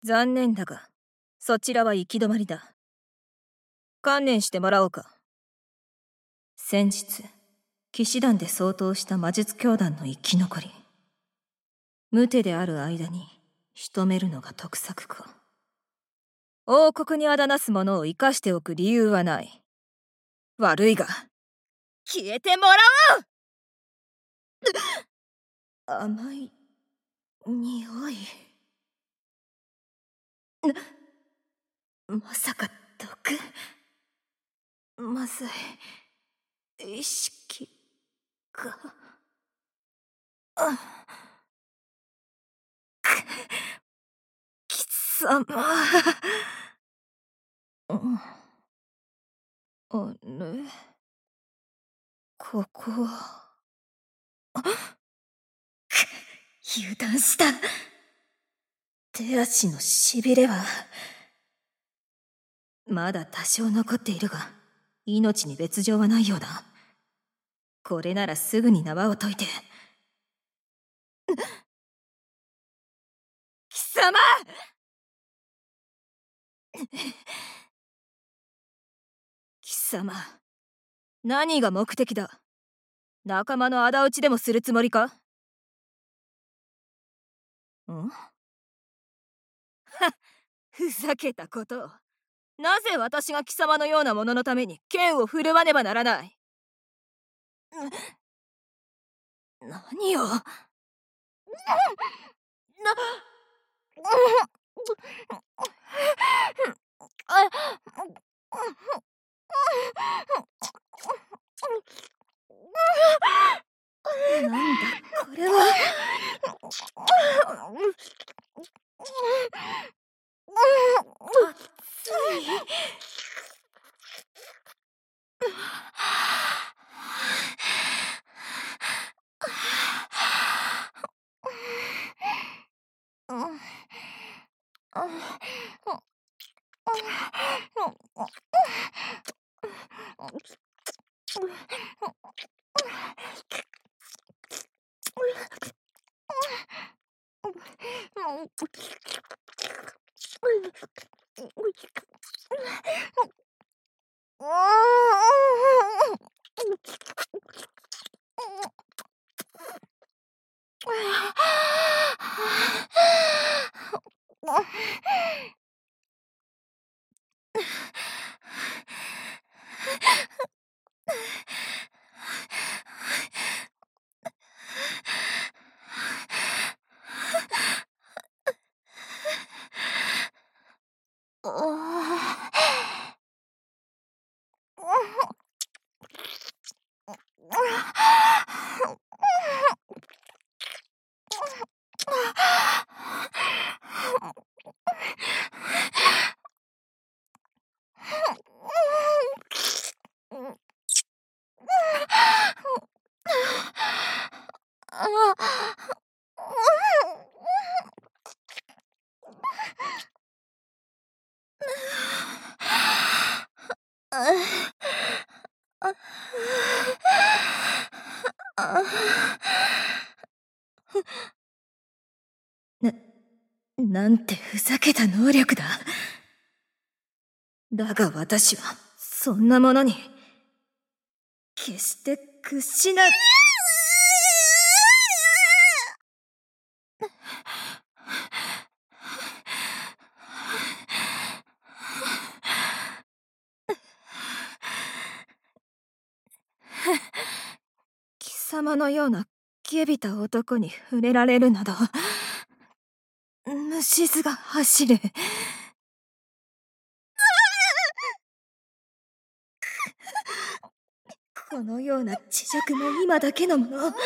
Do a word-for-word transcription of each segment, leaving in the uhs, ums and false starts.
残念だが、そちらは行き止まりだ。観念してもらおうか。先日、騎士団で相当した魔術教団の生き残り。無手である間に仕留めるのが得策か。王国にあだなす者を生かしておく理由はない。悪いが、消えてもらおう甘い匂い。な、まさか毒。まずい。意識が。あ貴様。あれ、ここは。油断した。手足のしびれはまだ多少残っているが、命に別状はないようだ。これならすぐに縄を解いて。貴様貴様、何が目的だ。仲間の仇討ちでもするつもりか。ん？はふざけたことを。なぜ私が貴様のような者のために剣を振るわねばならない。何を。ななんだこれは。熱い。な、なんてふざけた能力だ。だが私はそんなものに決して屈しない。貴様のような下びた男に触れられるなど、虫唾が走る。このような恥辱も今だけのもの。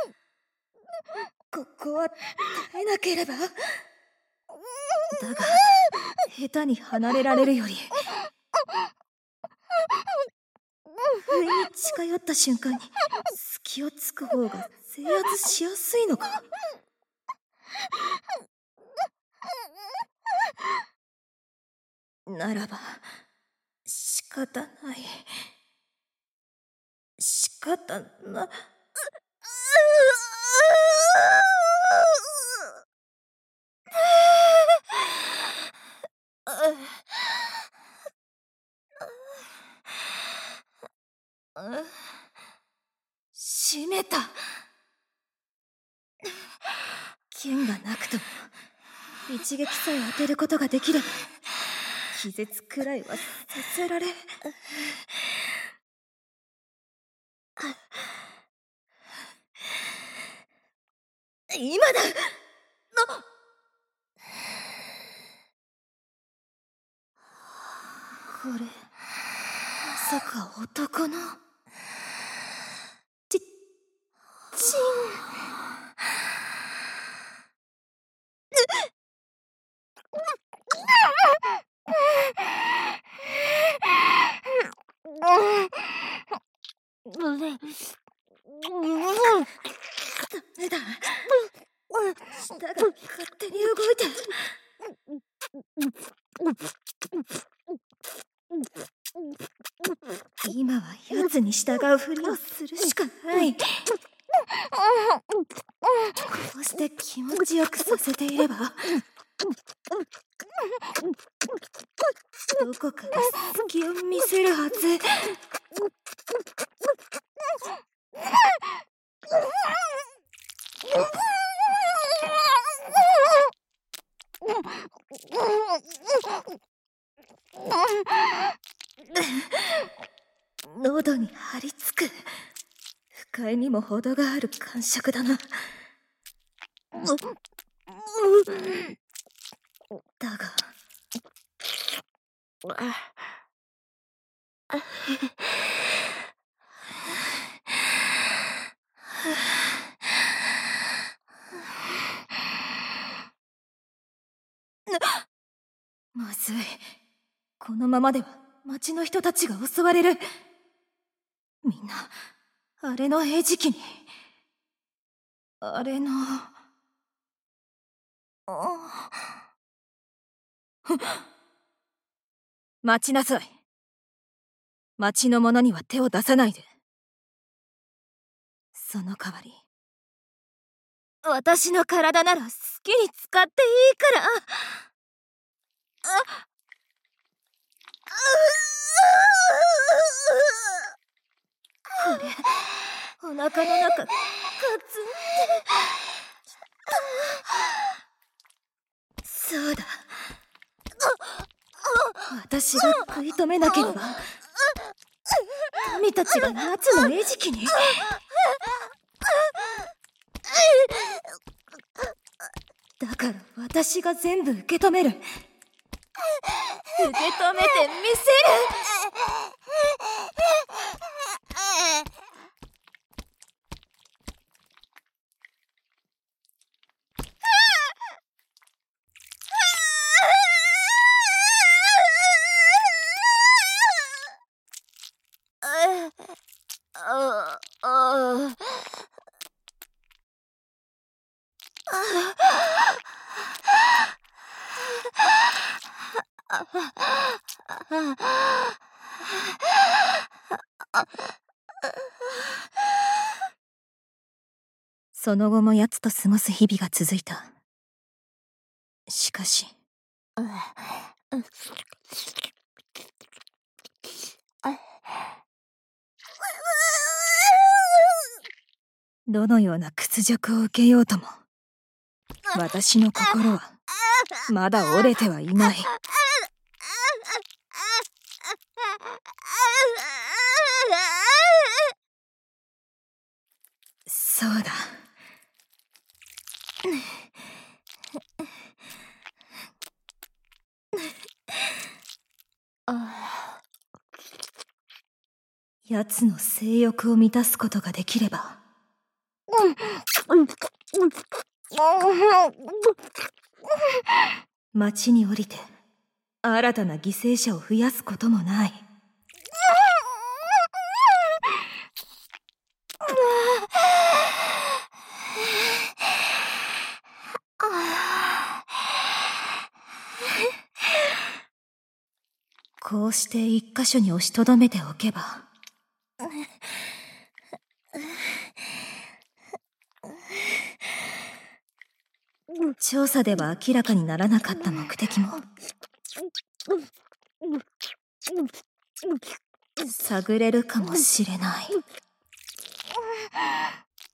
ここは耐えなければ。だが下手に離れられるより、不意に近寄った瞬間に隙をつく方が制圧しやすいのか。ならば仕方ない。仕方な。 った。剣がなくとも一撃さえ当てることができれば気絶くらいはさせられ。今だ。これまさか男のちちん。ダメだ。舌が勝手に動いて。今は奴に従うふりをするしかない。こうして気持ちよくさせていればどこかで隙を見せるはず。喉に張り付く。不快にも程がある感触だな。だがまずい。このままでは町の人たちが襲われる。みんなあれの餌食に。あれの待ちなさい。町の者には手を出さないで。その代わり私の体なら好きに使っていいから。あこれお腹の中ガツンってそうだ。私が食い止めなければ民たちが夏の餌食に。だから私が全部受け止める。受け止めてみせる。その後も奴と過ごす日々が続いた。しかしどのような屈辱を受けようとも私の心はまだ折れてはいない。そうだ。奴の性欲を満たすことができれば町に降りて新たな犠牲者を増やすこともない。こうして一箇所に押しとどめておけば調査では明らかにならなかった目的も探れるかもしれない。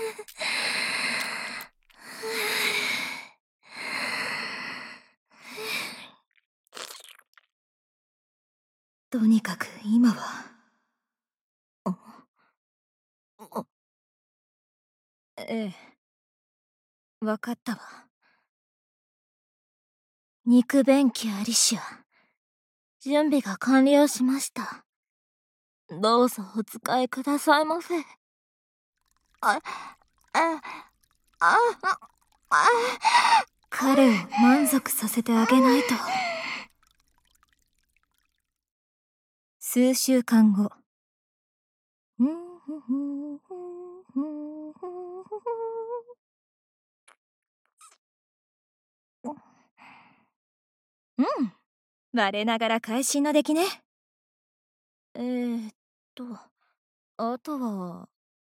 とにかく今は。ああええ、わかったわ。肉便器アリシア、準備が完了しました。どうぞお使いくださいませ。あ、あ、あ、あ、彼を満足させてあげないと。数週間後。うん、我ながら会心の出来ね。えーっとあとは。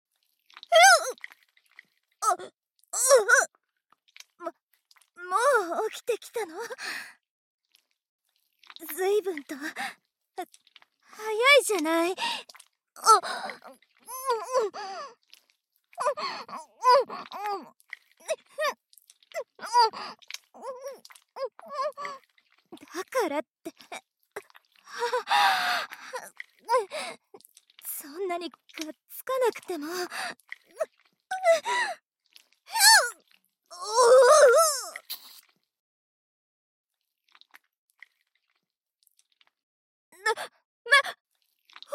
あ、ううももう起きてきたの？ずいぶんと早いじゃない。あ、だからってそんなにがっつかなくても。な、な、お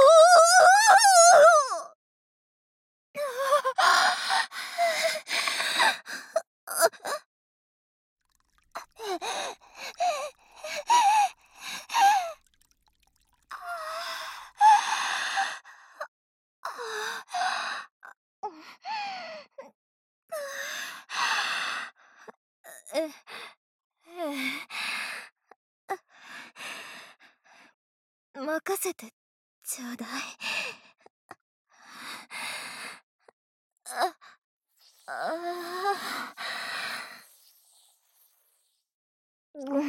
え、ええ、任せてちょうだい。あ、あうん。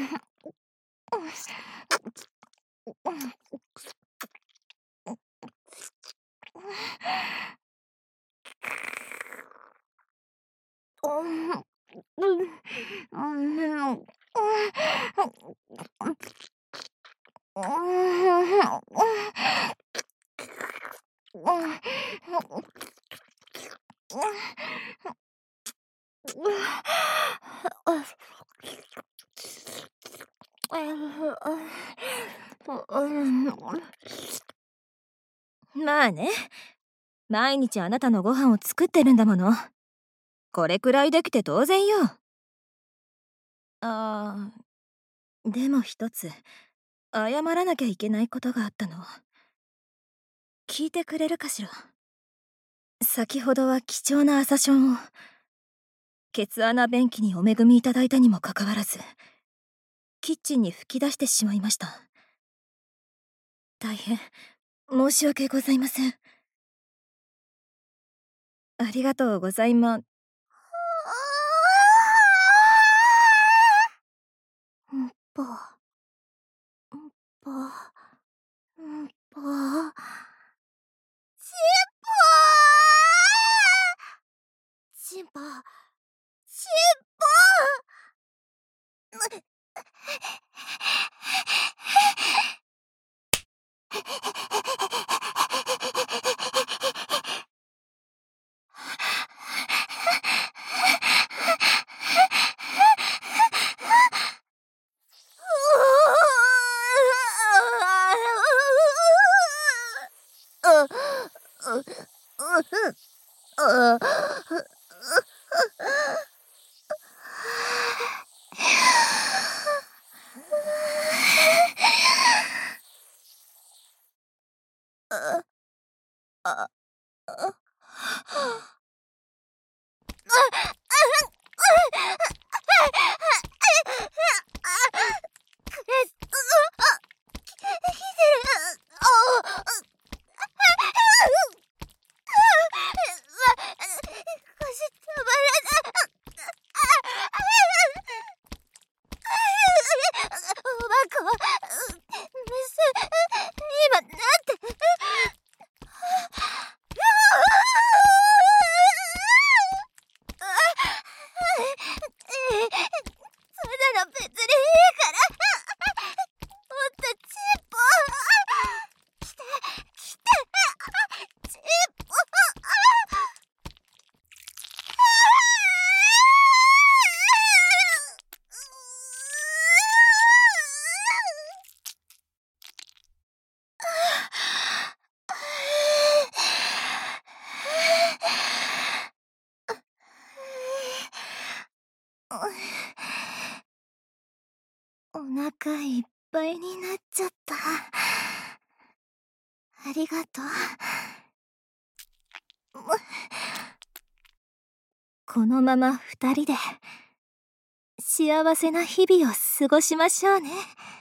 まあね、毎日あなたのご飯を作ってるんだもの。これくらいできて当然よ。あー、でも一つ謝らなきゃいけないことがあったの。聞いてくれるかしら。先ほどは貴重な朝ションをケツ穴便器にお恵みいただいたにもかかわらず、キッチンに吹き出してしまいました。大変申し訳ございません。ありがとうございま。んぽんぽんぽチンポチンポチンポら別にいいからもっとチッポ来て来てチッポお腹いっぱいになっちゃった。ありがとう。このまま二人で幸せな日々を過ごしましょうね。